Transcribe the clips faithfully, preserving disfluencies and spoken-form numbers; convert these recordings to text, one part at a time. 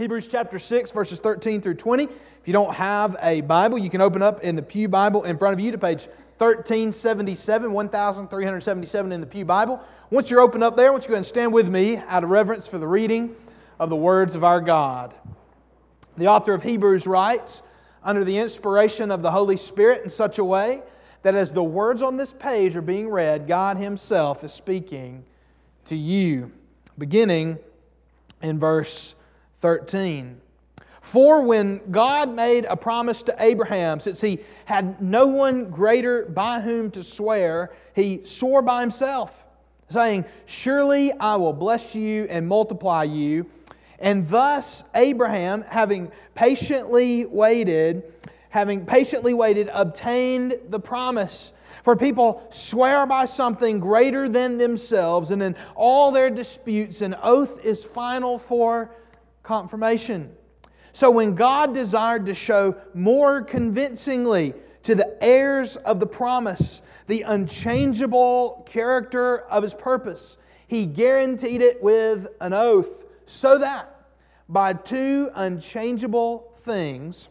Hebrews chapter six, verses thirteen through twenty. If you don't have a Bible, you can open up in the Pew Bible in front of you to page thirteen seventy-seven, thirteen seventy-seven in the Pew Bible. Once you're open up there, I want you to go ahead and stand with me out of reverence for the reading of the words of our God. The author of Hebrews writes, under the inspiration of the Holy Spirit in such a way that as the words on this page are being read, God Himself is speaking to you. Beginning in verse thirteen. For when God made a promise to Abraham, since He had no one greater by whom to swear, He swore by Himself, saying, surely I will bless you and multiply you. And thus Abraham, having patiently waited, having patiently waited, obtained the promise. For people swear by something greater than themselves, and in all their disputes an oath is final for confirmation. So when God desired to show more convincingly to the heirs of the promise the unchangeable character of His purpose, He guaranteed it with an oath, so that by two unchangeable things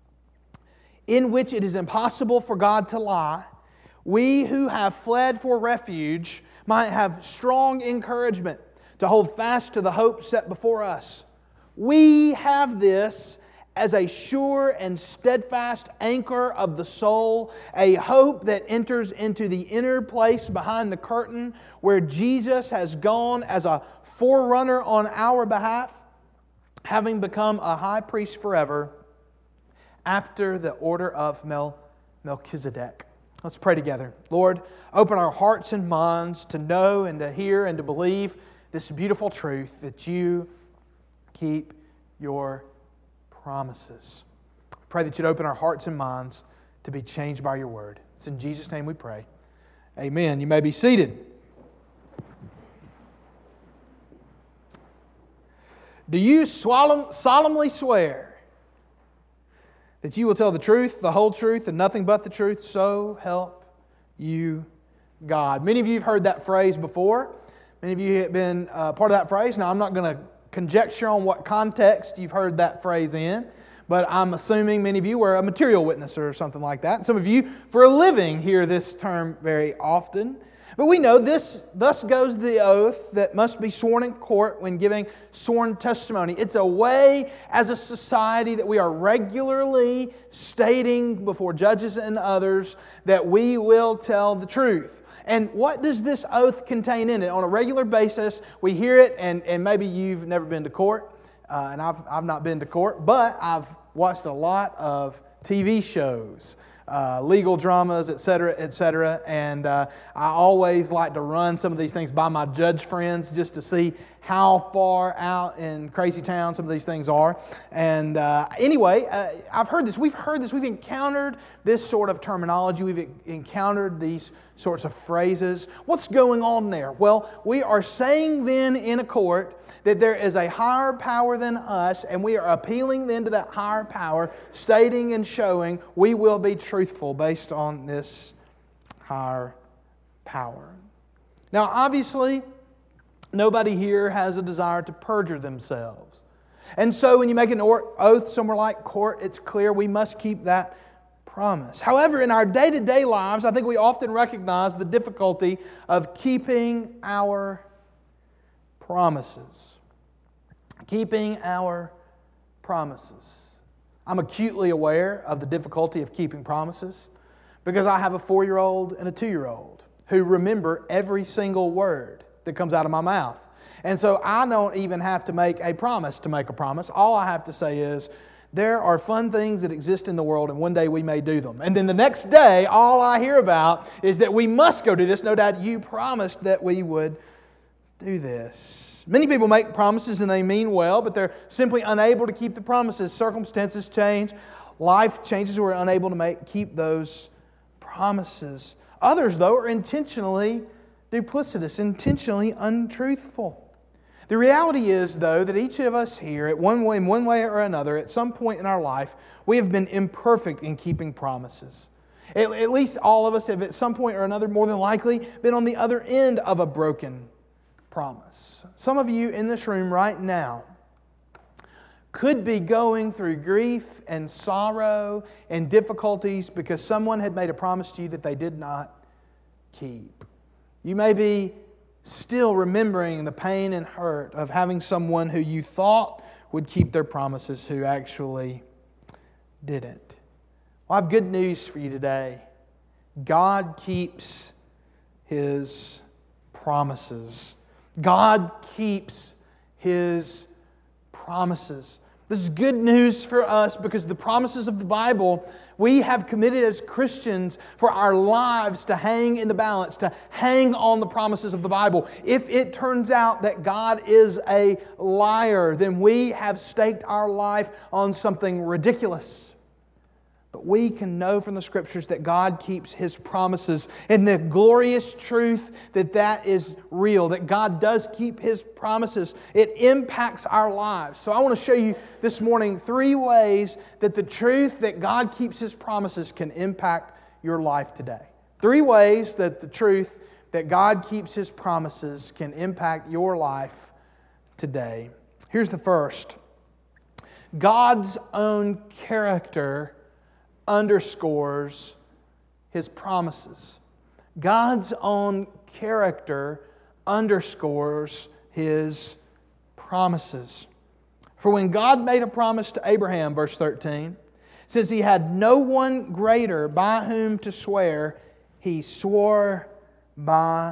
in which it is impossible for God to lie, we who have fled for refuge might have strong encouragement to hold fast to the hope set before us. We have this as a sure and steadfast anchor of the soul, a hope that enters into the inner place behind the curtain where Jesus has gone as a forerunner on our behalf, having become a high priest forever after the order of Mel- Melchizedek. Let's pray together. Lord, open our hearts and minds to know and to hear and to believe this beautiful truth that You keep Your promises. Pray that You'd open our hearts and minds to be changed by Your Word. It's in Jesus' name we pray. Amen. You may be seated. Do you solemnly swear that you will tell the truth, the whole truth, and nothing but the truth, so help you God? Many of you have heard that phrase before. Many of you have been uh, part of that phrase. Now, I'm not going to conjecture on what context you've heard that phrase in, but I'm assuming many of you were a material witness or something like that. And some of you, for a living, hear this term very often. But we know this, thus goes the oath that must be sworn in court when giving sworn testimony. It's a way as a society that we are regularly stating before judges and others that we will tell the truth. And what does this oath contain in it? On a regular basis, we hear it, and, and maybe you've never been to court, uh, and I've, I've not been to court, but I've watched a lot of T V shows. Uh, legal dramas, et cetera, et cetera. And uh, I always like to run some of these things by my judge friends just to see how far out in crazy town some of these things are. And uh, anyway, uh, I've heard this. We've heard this. We've encountered this sort of terminology. We've encountered these sorts of phrases. What's going on there? Well, we are saying then in a court that there is a higher power than us, and we are appealing then to that higher power, stating and showing we will be truthful based on this higher power. Now, obviously, nobody here has a desire to perjure themselves. And so when you make an oath somewhere like court, it's clear we must keep that promise. However, in our day-to-day lives, I think we often recognize the difficulty of keeping our promises. Keeping our promises. I'm acutely aware of the difficulty of keeping promises because I have a four-year-old and a two-year-old who remember every single word that comes out of my mouth. And so I don't even have to make a promise to make a promise. All I have to say is, there are fun things that exist in the world, and one day we may do them. And then the next day, all I hear about is that we must go do this. No doubt you promised that we would do this. Many people make promises and they mean well, but they're simply unable to keep the promises. Circumstances change. Life changes. We're unable to make keep those promises. Others, though, are intentionally duplicitous, intentionally untruthful. The reality is, though, that each of us here, at one way, in one way or another, at some point in our life, we have been imperfect in keeping promises. At, at least all of us have, at some point or another, more than likely, been on the other end of a broken promise. Some of you in this room right now could be going through grief and sorrow and difficulties because someone had made a promise to you that they did not keep. You may be still remembering the pain and hurt of having someone who you thought would keep their promises who actually didn't. Well, I have good news for you today. God keeps His promises. God keeps His promises. This is good news for us because the promises of the Bible, we have committed as Christians for our lives to hang in the balance, to hang on the promises of the Bible. If it turns out that God is a liar, then we have staked our life on something ridiculous. But we can know from the Scriptures that God keeps His promises, and the glorious truth that that is real, that God does keep His promises. It impacts our lives. So I want to show you this morning three ways that the truth that God keeps His promises can impact your life today. Three ways that the truth that God keeps His promises can impact your life today. Here's the first. God's own character underscores His promises. God's own character underscores His promises. For when God made a promise to Abraham, verse thirteen, since He had no one greater by whom to swear, He swore by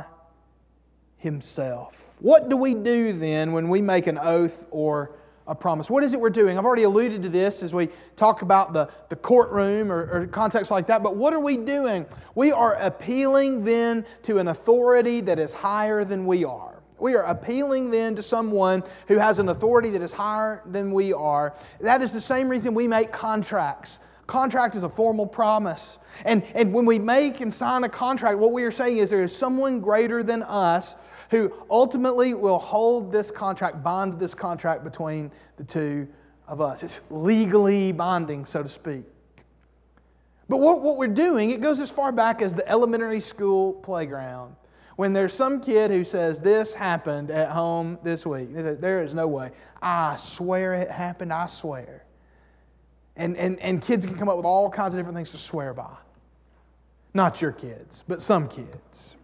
Himself. What do we do then when we make an oath or a promise? What is it we're doing? I've already alluded to this as we talk about the, the courtroom or, or context like that, but what are we doing? We are appealing then to an authority that is higher than we are. We are appealing then to someone who has an authority that is higher than we are. That is the same reason we make contracts. Contract is a formal promise. And, and when we make and sign a contract, what we are saying is there is someone greater than us who ultimately will hold this contract, bond this contract between the two of us. It's legally binding, so to speak. But what, what we're doing, it goes as far back as the elementary school playground. When there's some kid who says, this happened at home this week. They say, there is no way. I swear it happened, I swear. And, and, and kids can come up with all kinds of different things to swear by. Not your kids, but some kids.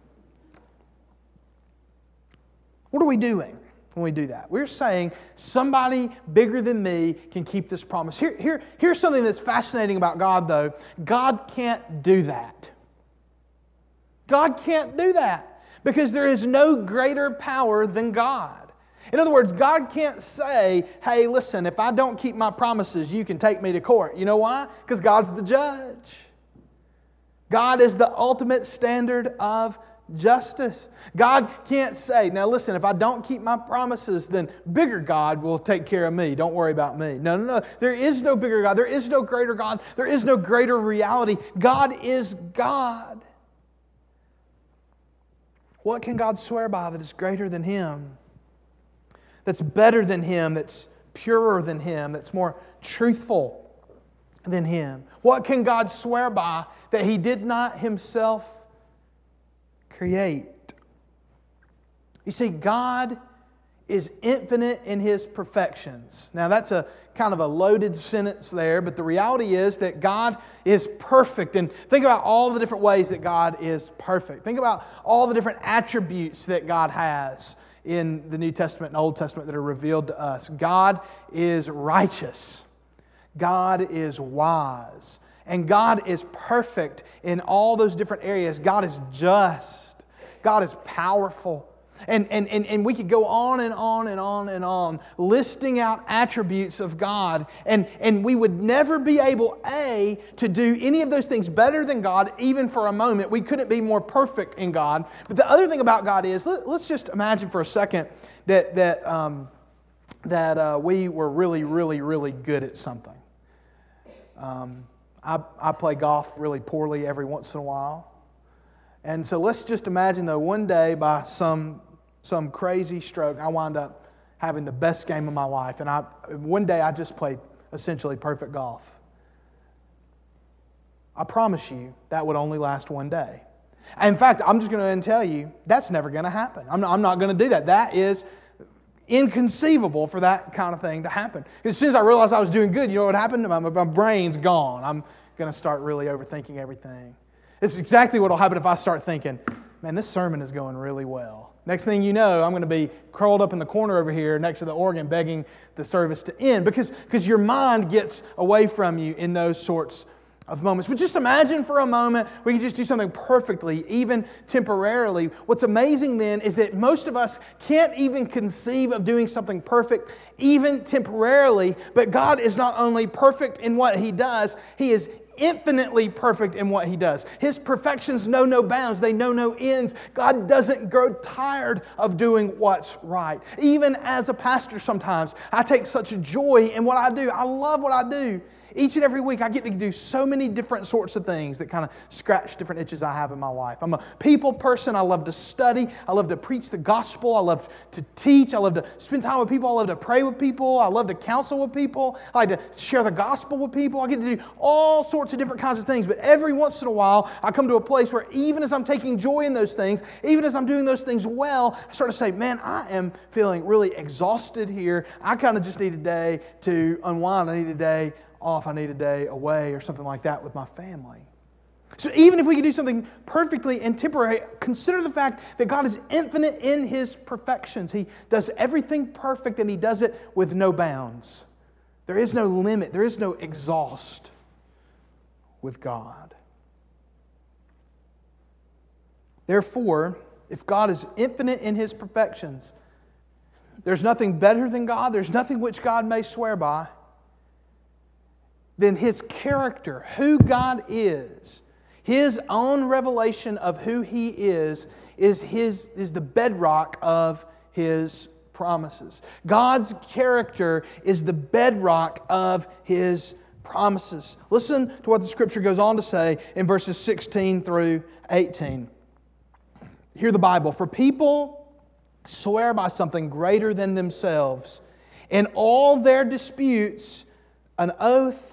What are we doing when we do that? We're saying somebody bigger than me can keep this promise. Here, here, here's something that's fascinating about God, though. God can't do that. God can't do that because there is no greater power than God. In other words, God can't say, hey, listen, if I don't keep my promises, you can take me to court. You know why? Because God's the judge. God is the ultimate standard of justice. God can't say, now listen, if I don't keep my promises, then bigger God will take care of me. Don't worry about me. No, no, no. There is no bigger God. There is no greater God. There is no greater reality. God is God. What can God swear by that is greater than Him? That's better than Him, that's purer than Him, that's more truthful than Him? What can God swear by that He did not Himself create? You see, God is infinite in His perfections. Now that's a kind of a loaded sentence there, but the reality is that God is perfect. And think about all the different ways that God is perfect. Think about all the different attributes that God has in the New Testament and Old Testament that are revealed to us. God is righteous. God is wise. And God is perfect in all those different areas. God is just. God is powerful. And, and, and, and we could go on and on and on and on listing out attributes of God. And, and we would never be able, A, to do any of those things better than God, even for a moment. We couldn't be more perfect in God. But the other thing about God is, let, let's just imagine for a second that, that, um, that uh, we were really, really, really good at something. Um, I, I play golf really poorly every once in a while. And so let's just imagine, though, one day by some some crazy stroke, I wind up having the best game of my life. And I one day I just played essentially perfect golf. I promise you that would only last one day. In fact, I'm just going to tell you, that's never going to happen. I'm not, I'm not going to do that. That is inconceivable for that kind of thing to happen. As soon as I realized I was doing good, you know what happened? My, my brain's gone. I'm going to start really overthinking everything. This is exactly what will happen if I start thinking, man, this sermon is going really well. Next thing you know, I'm going to be curled up in the corner over here next to the organ begging the service to end because, because your mind gets away from you in those sorts of moments. But just imagine for a moment we can just do something perfectly, even temporarily. What's amazing then is that most of us can't even conceive of doing something perfect, even temporarily. But God is not only perfect in what He does, He is infinitely perfect in what He does. His perfections know no bounds. They know no ends. God doesn't grow tired of doing what's right. Even as a pastor sometimes, I take such joy in what I do. I love what I do. Each and every week I get to do so many different sorts of things that kind of scratch different itches I have in my life. I'm a people person. I love to study. I love to preach the gospel. I love to teach. I love to spend time with people. I love to pray with people. I love to counsel with people. I like to share the gospel with people. I get to do all sorts of different kinds of things. But every once in a while I come to a place where even as I'm taking joy in those things, even as I'm doing those things well, I start to say, man, I am feeling really exhausted here. I kind of just need a day to unwind. I need a day off, I need a day away or something like that with my family. So even if we can do something perfectly and temporary, consider the fact that God is infinite in His perfections. He does everything perfect and He does it with no bounds. There is no limit. There is no exhaust with God. Therefore, if God is infinite in His perfections, there's nothing better than God. There's nothing which God may swear by. Then His character, who God is, His own revelation of who He is, is, his, is the bedrock of His promises. God's character is the bedrock of His promises. Listen to what the Scripture goes on to say in verses sixteen through eighteen. Hear the Bible. For people swear by something greater than themselves. In all their disputes, an oath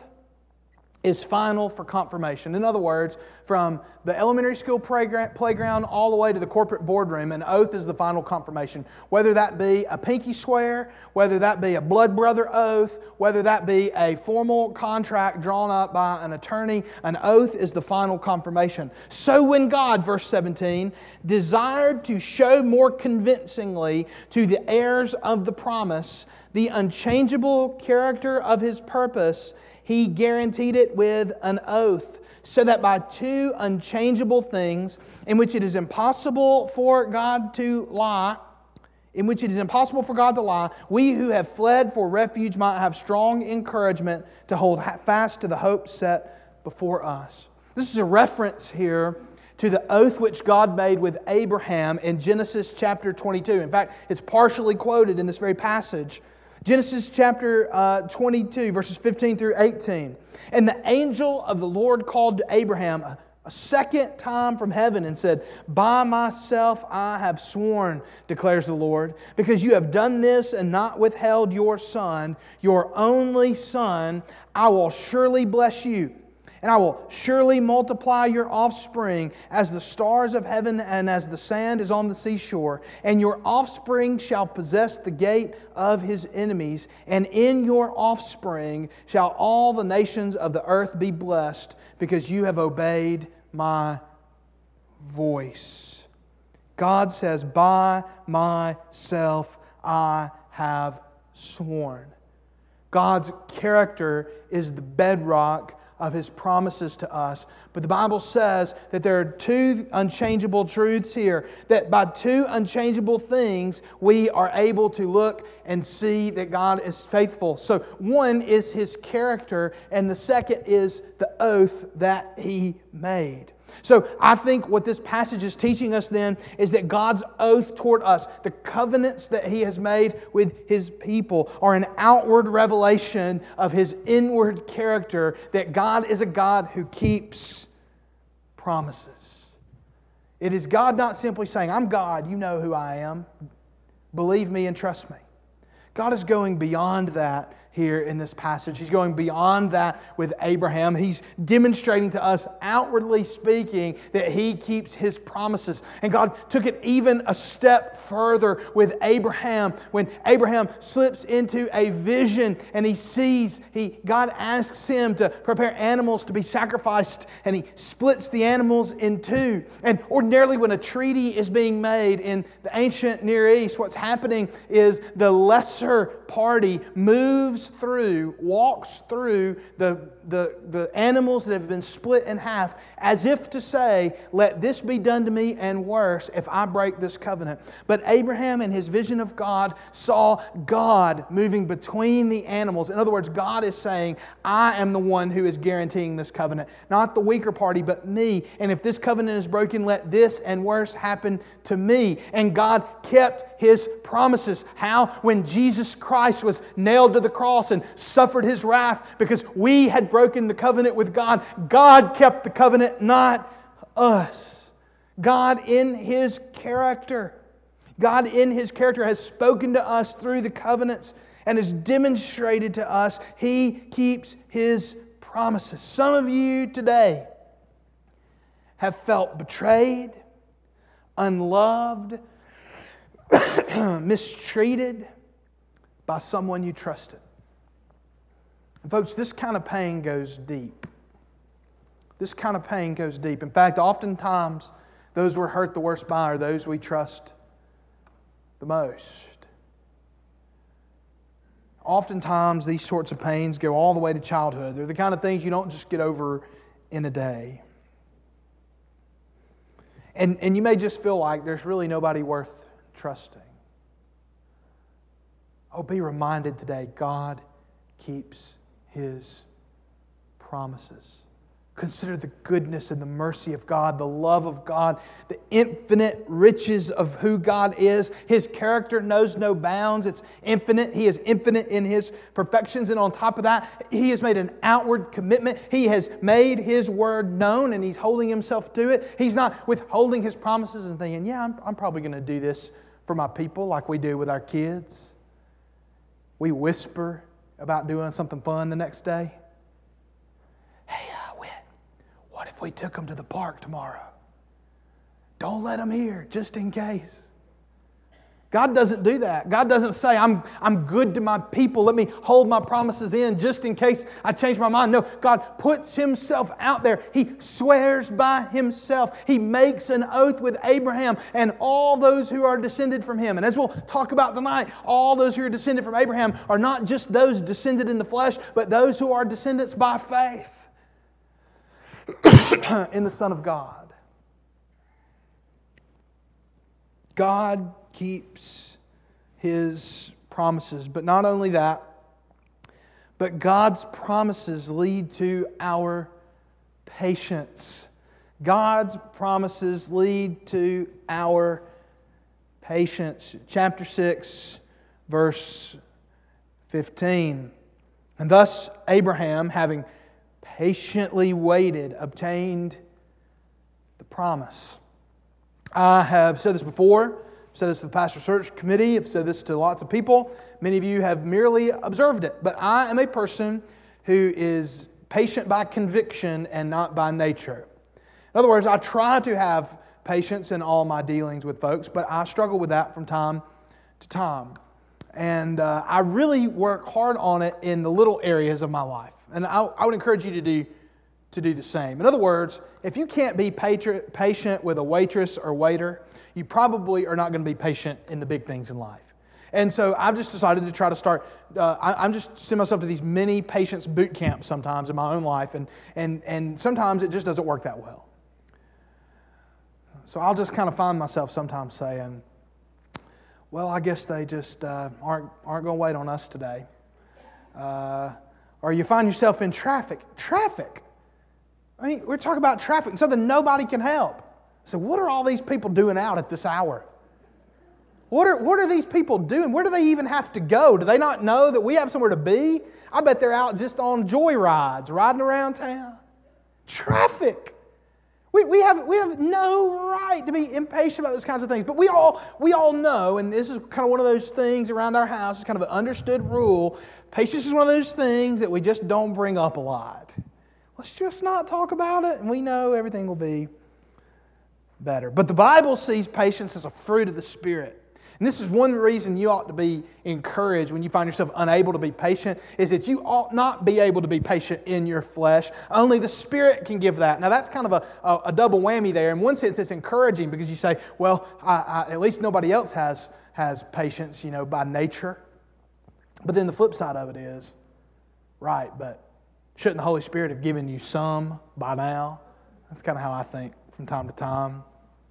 is final for confirmation. In other words, from the elementary school playground all the way to the corporate boardroom, an oath is the final confirmation. Whether that be a pinky swear, whether that be a blood brother oath, whether that be a formal contract drawn up by an attorney, an oath is the final confirmation. So when God, verse seventeen, desired to show more convincingly to the heirs of the promise the unchangeable character of His purpose, He guaranteed it with an oath, so that by two unchangeable things, in which it is impossible for God to lie, in which it is impossible for God to lie, we who have fled for refuge might have strong encouragement to hold fast to the hope set before us. This is a reference here to the oath which God made with Abraham in Genesis chapter twenty-two. In fact, it's partially quoted in this very passage. Genesis chapter uh, twenty-two, verses fifteen through eighteen. And the angel of the Lord called to Abraham a, a second time from heaven and said, By myself I have sworn, declares the Lord, because you have done this and not withheld your son, your only son, I will surely bless you. And I will surely multiply your offspring as the stars of heaven and as the sand is on the seashore. And your offspring shall possess the gate of his enemies. And in your offspring shall all the nations of the earth be blessed, because you have obeyed my voice. God says, By myself I have sworn. God's character is the bedrock of His promises to us. But the Bible says that there are two unchangeable truths here. That by two unchangeable things, we are able to look and see that God is faithful. So one is His character, and the second is the oath that He made. So I think what this passage is teaching us then is that God's oath toward us, the covenants that He has made with His people, are an outward revelation of His inward character, that God is a God who keeps promises. It is God not simply saying, I'm God, you know who I am, believe me and trust me. God is going beyond that. here in this passage. He's going beyond that with Abraham. He's demonstrating to us, outwardly speaking, that He keeps His promises. And God took it even a step further with Abraham. When Abraham slips into a vision and he sees, he God asks him to prepare animals to be sacrificed, and He splits the animals in two. And ordinarily when a treaty is being made in the ancient Near East, what's happening is the lesser party moves through, walks through the, the, the animals that have been split in half as if to say, let this be done to me and worse if I break this covenant. But Abraham in his vision of God saw God moving between the animals. In other words, God is saying, I am the one who is guaranteeing this covenant. Not the weaker party, but me. And if this covenant is broken, let this and worse happen to me. And God kept His promises. How? When Jesus Christ was nailed to the cross and suffered His wrath because we had broken the covenant with God, God kept the covenant, not us. God in His character, God in His character has spoken to us through the covenants and has demonstrated to us He keeps His promises. Some of you today have felt betrayed, unloved, mistreated by someone you trusted. And folks, this kind of pain goes deep. This kind of pain goes deep. In fact, oftentimes, those we're hurt the worst by are those we trust the most. Oftentimes, these sorts of pains go all the way to childhood. They're the kind of things you don't just get over in a day. And, and you may just feel like there's really nobody worth trusting. Oh, be reminded today, God keeps His promises. Consider the goodness and the mercy of God, the love of God, the infinite riches of who God is. His character knows no bounds. It's infinite. He is infinite in His perfections. And on top of that, He has made an outward commitment. He has made His word known and He's holding Himself to it. He's not withholding His promises and thinking, yeah, I'm, I'm probably going to do this for my people like we do with our kids. We whisper about doing something fun the next day. Hey, uh, Whit, what if we took them to the park tomorrow? Don't let them hear, just in case. God doesn't do that. God doesn't say, I'm, I'm good to my people. Let me hold my promises in just in case I change my mind. No, God puts Himself out there. He swears by Himself. He makes an oath with Abraham and all those who are descended from him. And as we'll talk about tonight, all those who are descended from Abraham are not just those descended in the flesh, but those who are descendants by faith in the Son of God. God keeps His promises. But not only that, but God's promises lead to our patience. God's promises lead to our patience. Chapter six, verse fifteen. And thus Abraham, having patiently waited, obtained the promise. I have said this before. I've said this to the Pastor Search Committee. I've said this to lots of people. Many of you have merely observed it. But I am a person who is patient by conviction and not by nature. In other words, I try to have patience in all my dealings with folks, but I struggle with that from time to time. And uh, I really work hard on it in the little areas of my life. And I, I would encourage you to do to do the same. In other words, if you can't be patri- patient with a waitress or waiter, you probably are not going to be patient in the big things in life. And so I've just decided to try to start, uh, I, I'm just send myself to these mini patience boot camps sometimes in my own life, and, and, and sometimes it just doesn't work that well. So I'll just kind of find myself sometimes saying, well, I guess they just uh, aren't, aren't going to wait on us today. Uh, or you find yourself in traffic. Traffic! I mean, we're talking about traffic, something nobody can help. So what are all these people doing out at this hour? What are, what are these people doing? Where do they even have to go? Do they not know that we have somewhere to be? I bet they're out just on joy rides, riding around town. Traffic. We, we, have, we have no right to be impatient about those kinds of things. But we all, we all know, and this is kind of one of those things around our house, it's kind of an understood rule, patience is one of those things that we just don't bring up a lot. Let's just not talk about it, and we know everything will be better. But the Bible sees patience as a fruit of the Spirit. And this is one reason you ought to be encouraged when you find yourself unable to be patient, is that you ought not be able to be patient in your flesh. Only the Spirit can give that. Now that's kind of a, a, a double whammy there. In one sense, it's encouraging because you say, well, I, I, at least nobody else has, has patience, you know, by nature. But then the flip side of it is, right, but shouldn't the Holy Spirit have given you some by now? That's kind of how I think from time to time.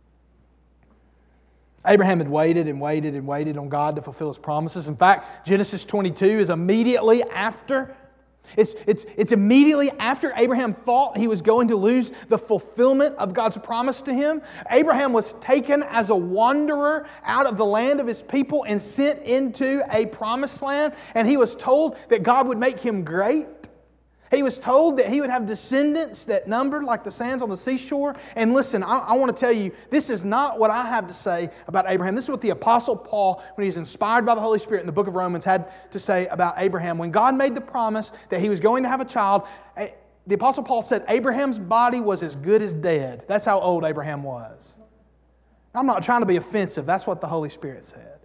Abraham had waited and waited and waited on God to fulfill His promises. In fact, Genesis twenty-two is immediately after. It's, it's, it's immediately after Abraham thought he was going to lose the fulfillment of God's promise to him. Abraham was taken as a wanderer out of the land of his people and sent into a promised land. And he was told that God would make him great. He was told that he would have descendants that numbered like the sands on the seashore. And listen, I, I want to tell you, this is not what I have to say about Abraham. This is what the Apostle Paul, when he was inspired by the Holy Spirit in the book of Romans, had to say about Abraham. When God made the promise that he was going to have a child, the Apostle Paul said Abraham's body was as good as dead. That's how old Abraham was. I'm not trying to be offensive. That's what the Holy Spirit said.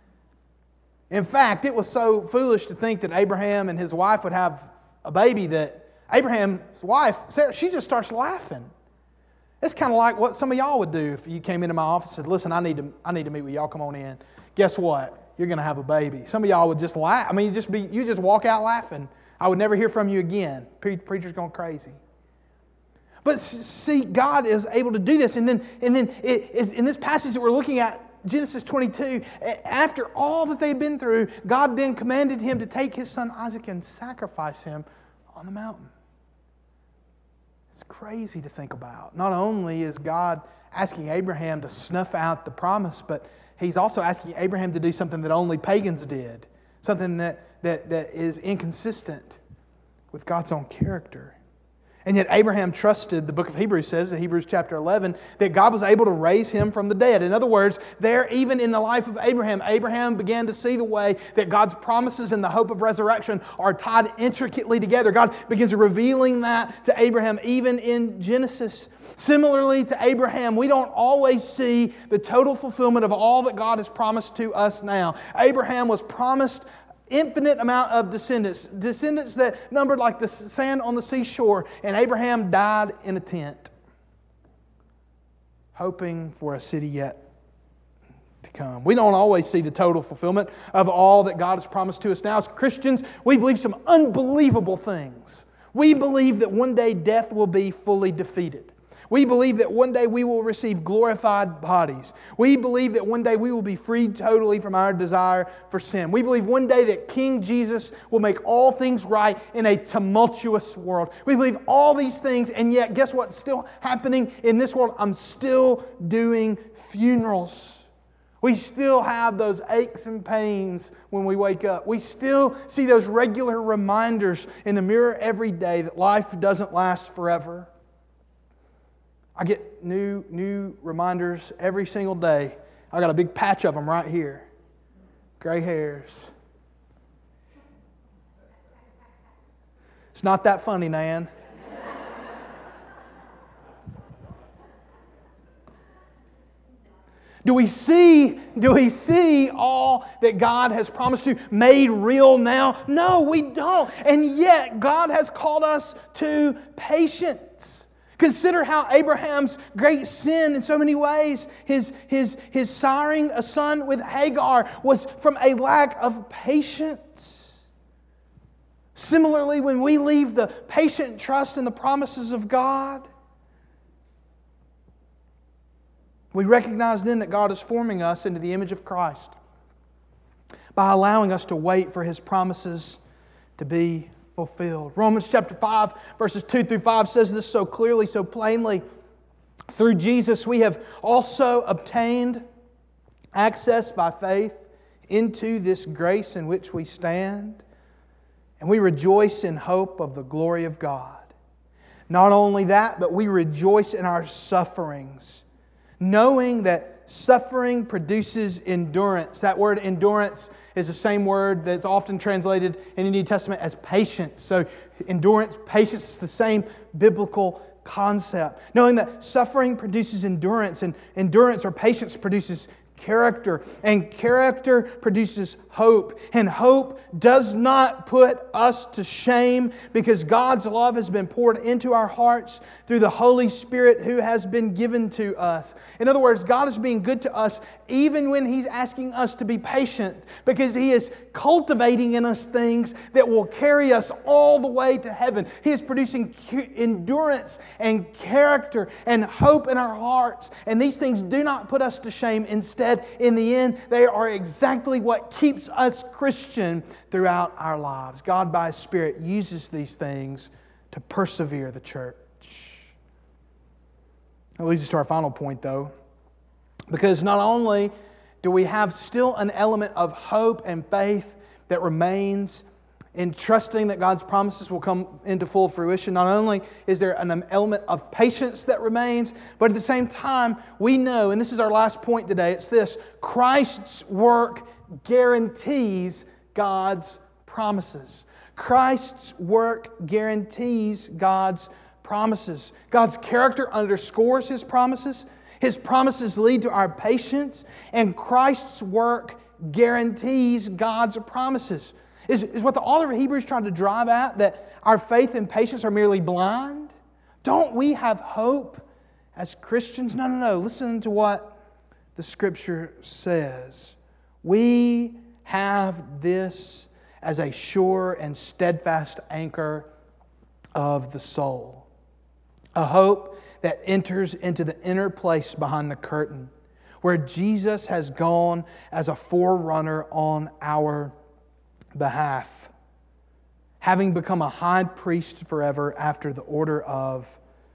In fact, it was so foolish to think that Abraham and his wife would have a baby that Abraham's wife, Sarah, she just starts laughing. It's kind of like what some of y'all would do if you came into my office and said, listen, I need to, I need to meet with y'all, come on in. Guess what? You're going to have a baby. Some of y'all would just laugh. I mean, you just be, you just walk out laughing. I would never hear from you again. Pre- preacher's going crazy. But see, God is able to do this. And then, and then it, it, in this passage that we're looking at, Genesis twenty-two, after all that they've been through, God then commanded him to take his son Isaac and sacrifice him on the mountain. It's crazy to think about. Not only is God asking Abraham to snuff out the promise, but He's also asking Abraham to do something that only pagans did. Something that, that, that is inconsistent with God's own character. And yet Abraham trusted, the book of Hebrews says, in Hebrews chapter eleven, that God was able to raise him from the dead. In other words, there, even in the life of Abraham, Abraham began to see the way that God's promises and the hope of resurrection are tied intricately together. God begins revealing that to Abraham even in Genesis. Similarly to Abraham, we don't always see the total fulfillment of all that God has promised to us now. Abraham was promised infinite amount of descendants, descendants that numbered like the sand on the seashore, and Abraham died in a tent, hoping for a city yet to come. We don't always see the total fulfillment of all that God has promised to us now. As Christians, we believe some unbelievable things. We believe that one day death will be fully defeated. We believe that one day we will receive glorified bodies. We believe that one day we will be freed totally from our desire for sin. We believe one day that King Jesus will make all things right in a tumultuous world. We believe all these things, and yet guess what's still happening in this world? I'm still doing funerals. We still have those aches and pains when we wake up. We still see those regular reminders in the mirror every day that life doesn't last forever. I get new new reminders every single day. I got a big patch of them right here. Gray hairs. It's not that funny, Nan. Do we see, do we see all that God has promised to made real now? No, we don't. And yet God has called us to patience. Consider how Abraham's great sin in so many ways, his, his, his siring a son with Hagar, was from a lack of patience. Similarly, when we leave the patient trust in the promises of God, we recognize then that God is forming us into the image of Christ by allowing us to wait for His promises to be fulfilled. Romans chapter five, verses two through five says this so clearly, so plainly. Through Jesus we have also obtained access by faith into this grace in which we stand, and we rejoice in hope of the glory of God. Not only that, but we rejoice in our sufferings, knowing that suffering produces endurance. That word endurance is the same word that's often translated in the New Testament as patience. So endurance, patience is the same biblical concept. Knowing that suffering produces endurance, and endurance or patience produces character, and character produces hope, and hope does not put us to shame because God's love has been poured into our hearts through the Holy Spirit who has been given to us. In other words, God is being good to us even when He's asking us to be patient, because He is cultivating in us things that will carry us all the way to heaven. He is producing endurance and character and hope in our hearts, and these things do not put us to shame. Instead, in the end, they are exactly what keeps us Christian throughout our lives. God, by His Spirit, uses these things to persevere the church. That leads us to our final point, though, because not only do we have still an element of hope and faith that remains in trusting that God's promises will come into full fruition, not only is there an element of patience that remains, but at the same time, we know, and this is our last point today, it's this: Christ's work guarantees God's promises. Christ's work guarantees God's promises. God's character underscores His promises. His promises lead to our patience, and Christ's work guarantees God's promises. Is, is what the author of Hebrews trying to drive at, that our faith and patience are merely blind? Don't we have hope as Christians? No, no, no. Listen to what the Scripture says. We have this as a sure and steadfast anchor of the soul. A hope that enters into the inner place behind the curtain, where Jesus has gone as a forerunner on our behalf, having become a high priest forever after the order of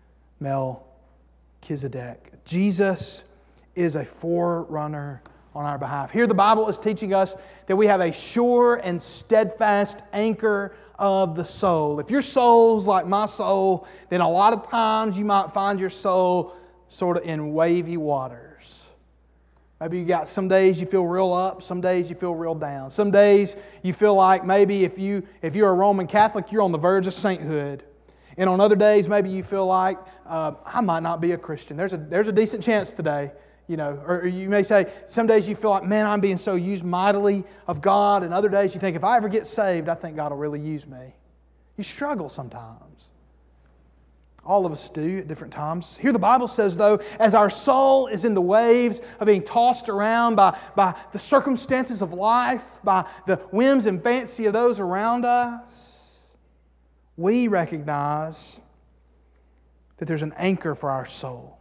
Melchizedek. Jesus is a forerunner on our behalf. Here the Bible is teaching us that we have a sure and steadfast anchor of the soul. If your soul's like my soul, then a lot of times you might find your soul sort of in wavy waters. Maybe you got some days you feel real up, some days you feel real down. Some days you feel like maybe if, you, if you're a Roman Catholic, you're on the verge of sainthood. And on other days, maybe you feel like, uh, I might not be a Christian. There's a, there's a decent chance today. You know, or you may say, some days you feel like, man, I'm being so used mightily of God. And other days you think, if I ever get saved, I think God will really use me. You struggle sometimes. All of us do at different times. Here the Bible says, though, as our soul is in the waves of being tossed around by, by the circumstances of life, by the whims and fancy of those around us, we recognize that there's an anchor for our soul.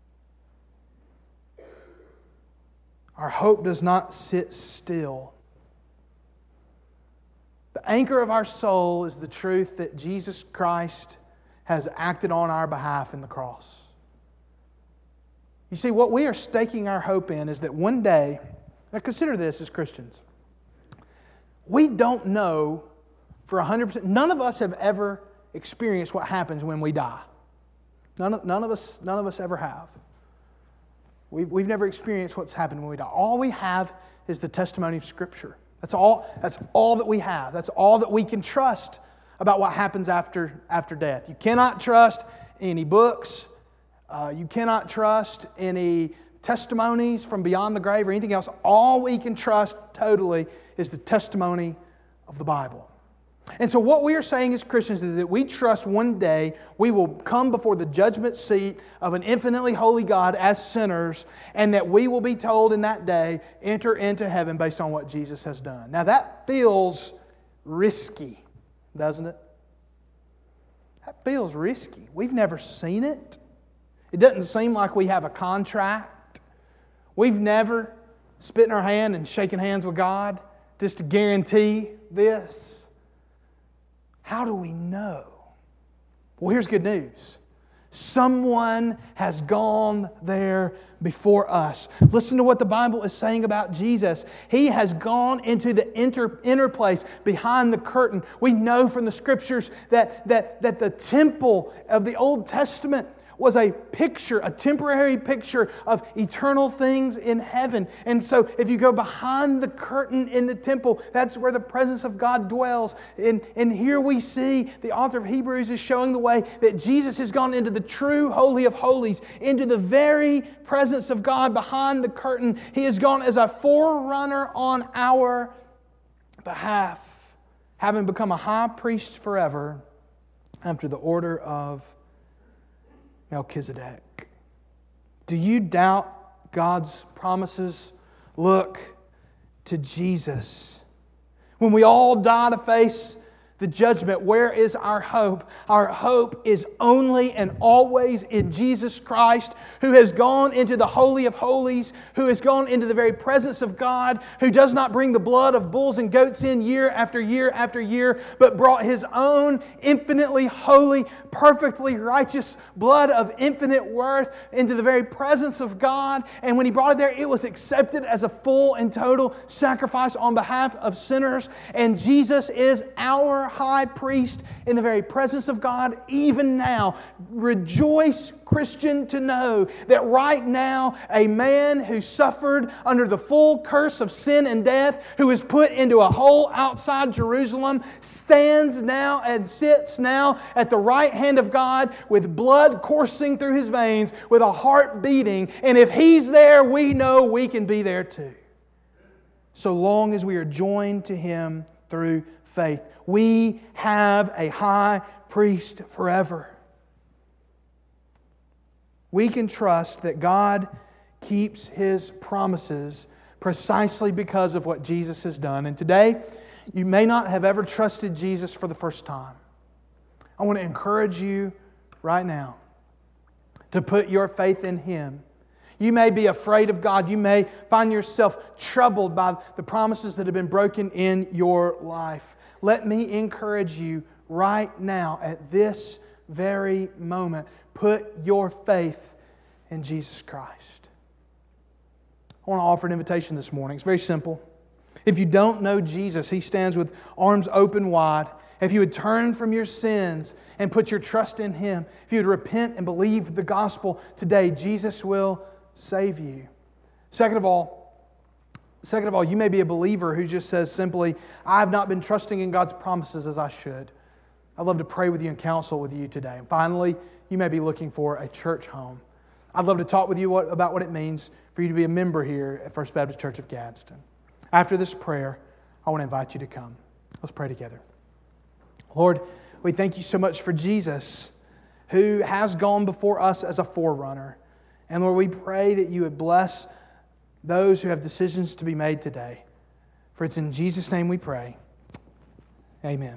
Our hope does not sit still. The anchor of our soul is the truth that Jesus Christ has acted on our behalf in the cross. You see, what we are staking our hope in is that one day, now consider this as Christians, we don't know for one hundred percent, none of us have ever experienced what happens when we die. None of, none of us, none of us ever have. We've, we've never experienced what's happened when we die. All we have is the testimony of Scripture. That's all, that's all that we have. That's all that we can trust about what happens after, after death. You cannot trust any books. Uh, you cannot trust any testimonies from beyond the grave or anything else. All we can trust totally is the testimony of the Bible. And so what we are saying as Christians is that we trust one day we will come before the judgment seat of an infinitely holy God as sinners, and that we will be told in that day, enter into heaven based on what Jesus has done. Now that feels risky, doesn't it? That feels risky. We've never seen it. It doesn't seem like we have a contract. We've never spit in our hand and shaken hands with God just to guarantee this. How do we know? Well, here's good news. Someone has gone there before us. Listen to what the Bible is saying about Jesus. He has gone into the inner, inner place behind the curtain. We know from the Scriptures that, that, that the temple of the Old Testament was a picture, a temporary picture of eternal things in heaven. And so if you go behind the curtain in the temple, that's where the presence of God dwells. And, and here we see the author of Hebrews is showing the way that Jesus has gone into the true Holy of Holies, into the very presence of God behind the curtain. He has gone as a forerunner on our behalf, having become a high priest forever after the order of Melchizedek. Do you doubt God's promises? Look to Jesus. When we all die to face the judgment, where is our hope? Our hope is only and always in Jesus Christ, who has gone into the Holy of Holies, who has gone into the very presence of God, who does not bring the blood of bulls and goats in year after year after year, but brought His own infinitely holy, perfectly righteous blood of infinite worth into the very presence of God. And when He brought it there, it was accepted as a full and total sacrifice on behalf of sinners. And Jesus is our high priest in the very presence of God even now. Rejoice, Christian, to know that right now a man who suffered under the full curse of sin and death, who was put into a hole outside Jerusalem, stands now and sits now at the right hand of God with blood coursing through his veins, with a heart beating. And if He's there, we know we can be there too. So long as we are joined to Him through faith. We have a high priest forever. We can trust that God keeps His promises precisely because of what Jesus has done. And today, you may not have ever trusted Jesus for the first time. I want to encourage you right now to put your faith in Him. You may be afraid of God. You may find yourself troubled by the promises that have been broken in your life. Let me encourage you right now at this very moment. Put your faith in Jesus Christ. I want to offer an invitation this morning. It's very simple. If you don't know Jesus, He stands with arms open wide. If you would turn from your sins and put your trust in Him, if you would repent and believe the gospel today, Jesus will save you. Second of all, Second of all, you may be a believer who just says simply, I have not been trusting in God's promises as I should. I'd love to pray with you and counsel with you today. And finally, you may be looking for a church home. I'd love to talk with you what, about what it means for you to be a member here at First Baptist Church of Gadsden. After this prayer, I want to invite you to come. Let's pray together. Lord, we thank You so much for Jesus, who has gone before us as a forerunner. And Lord, we pray that You would bless those who have decisions to be made today. For it's in Jesus' name we pray. Amen.